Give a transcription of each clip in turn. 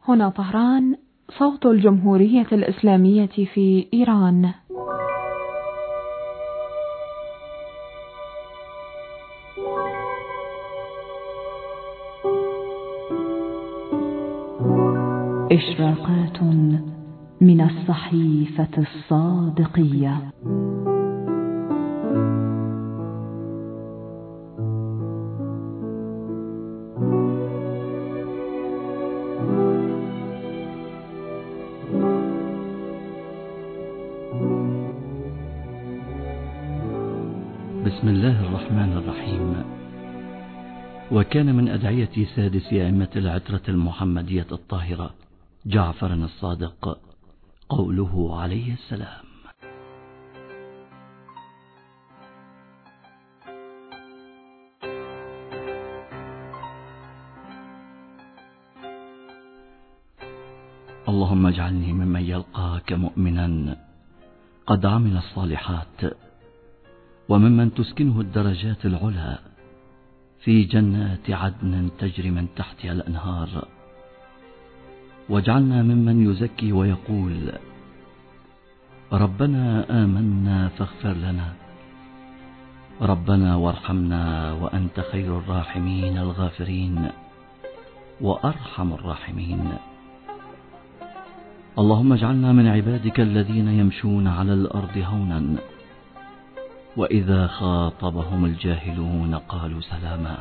هنا طهران، صوت الجمهورية الإسلامية في إيران. إشراقات من الصحيفة الصادقية. بسم الله الرحمن الرحيم. وكان من أدعية سادس أئمة العترة المحمدية الطاهرة جعفر الصادق قوله عليه السلام: اللهم اجعلني ممن يلقاك مؤمنا قد عمل الصالحات، وممن تسكنه الدرجات العلى في جنات عدن تجري من تحتها الأنهار. واجعلنا ممن يزكي ويقول: ربنا آمنا فاغفر لنا، ربنا وارحمنا وأنت خير الراحمين الغافرين وأرحم الراحمين. اللهم اجعلنا من عبادك الذين يمشون على الأرض هونا، وإذا خاطبهم الجاهلون قالوا سلاما،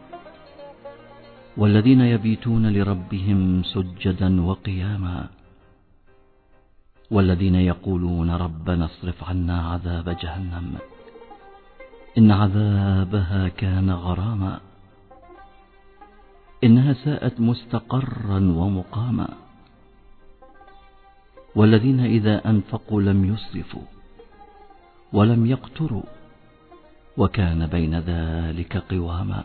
والذين يبيتون لربهم سجدا وقياما، والذين يقولون ربنا اصرف عنا عذاب جهنم إن عذابها كان غراما إنها ساءت مستقرا ومقاما، والذين إذا أنفقوا لم يسرفوا ولم يقتروا وكان بين ذلك قواما،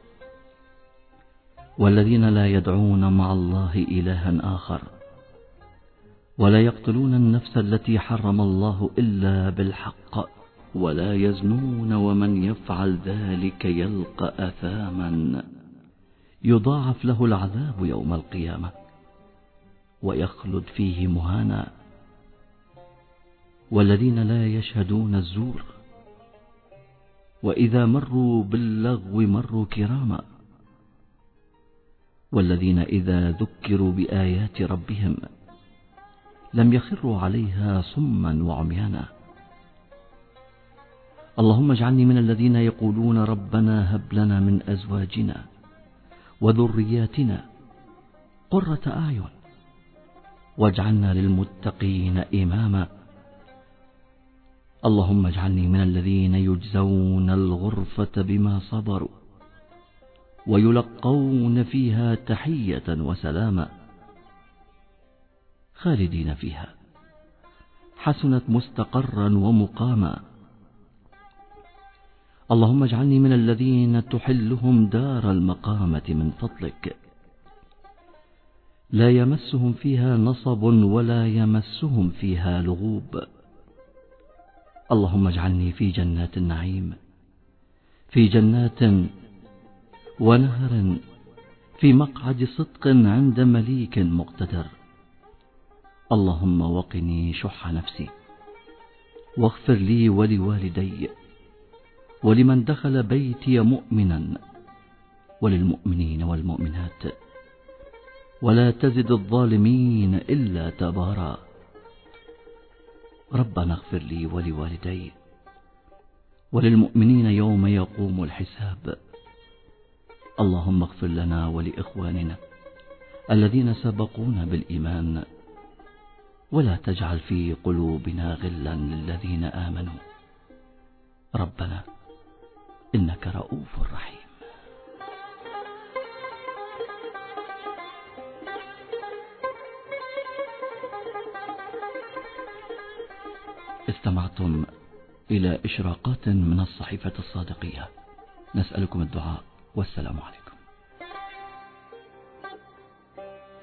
والذين لا يدعون مع الله إلها آخر، ولا يقتلون النفس التي حرم الله إلا بالحق، ولا يزنون، ومن يفعل ذلك يلقى أثاما يضاعف له العذاب يوم القيامة ويخلد فيه مهانا، والذين لا يشهدون الزور، وإذا مروا باللغو مروا كراما، والذين إذا ذكروا بآيات ربهم لم يخروا عليها صما وعميانا. اللهم اجعلني من الذين يقولون ربنا هب لنا من أزواجنا وذرياتنا قرة أعين واجعلنا للمتقين إماما. اللهم اجعلني من الذين يجزون الغرفة بما صبروا ويلقون فيها تحية وسلاما خالدين فيها حسنت مستقرا ومقاما. اللهم اجعلني من الذين تحلهم دار المقامة من فضلك لا يمسهم فيها نصب ولا يمسهم فيها لغوب. اللهم اجعلني في جنات النعيم، في جنات ونهر، في مقعد صدق عند مليك مقتدر. اللهم وقني شح نفسي، واغفر لي ولوالدي ولمن دخل بيتي مؤمنا وللمؤمنين والمؤمنات، ولا تزد الظالمين إلا تبارا. ربنا اغفر لي ولوالدي وللمؤمنين يوم يقوم الحساب. اللهم اغفر لنا ولإخواننا الذين سبقونا بالإيمان، ولا تجعل في قلوبنا غلا للذين آمنوا، ربنا إنك رؤوف رحيم. استمعتم إلى إشراقات من الصحيفة الصادقية. نسألكم الدعاء والسلام عليكم.